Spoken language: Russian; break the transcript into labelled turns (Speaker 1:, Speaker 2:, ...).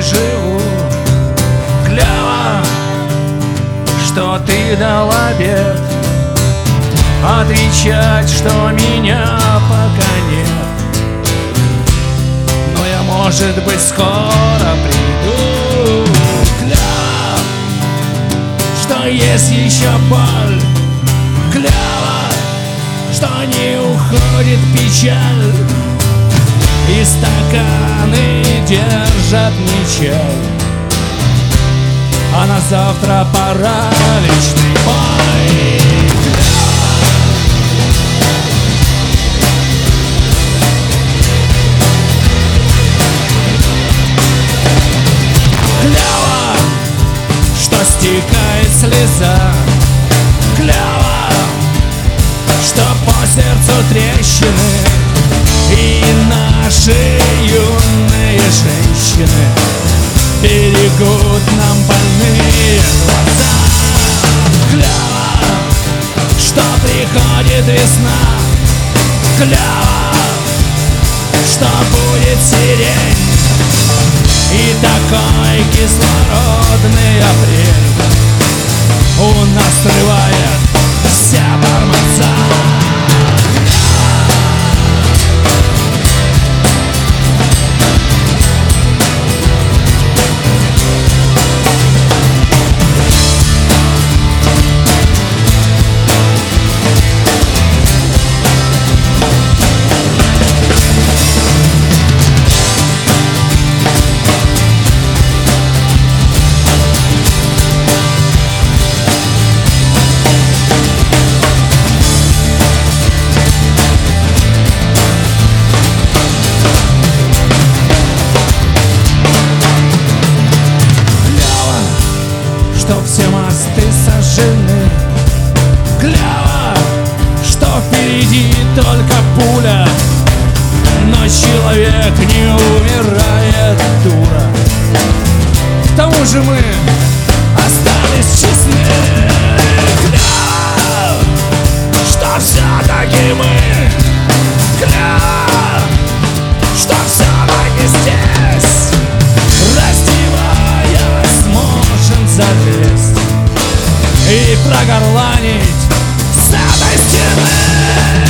Speaker 1: живу. Клево, что ты дал обед, отвечать, что меня пока нет. Но я, может быть, скоро приду. Клево, что есть еще боль. Клево, что не уходит печаль, и стаканы держат мне чай, а на завтра пора вечный бой. Клево, что стекает слеза. Клево, что по сердцу трещины, и наши юные женщины берегут нам больные глаза. Клево, что приходит весна. Клево, что будет сирень, и такой кислородный апрель у нас срывает все тормоза. Что все мосты сожжены. Клево, что впереди только пуля, но человек не умирает, дура. К тому же мы остались честны. Клево, что все-таки мы. Клево, что все-таки здесь, раздеваясь, можем залезть и прогорланить с этой стены.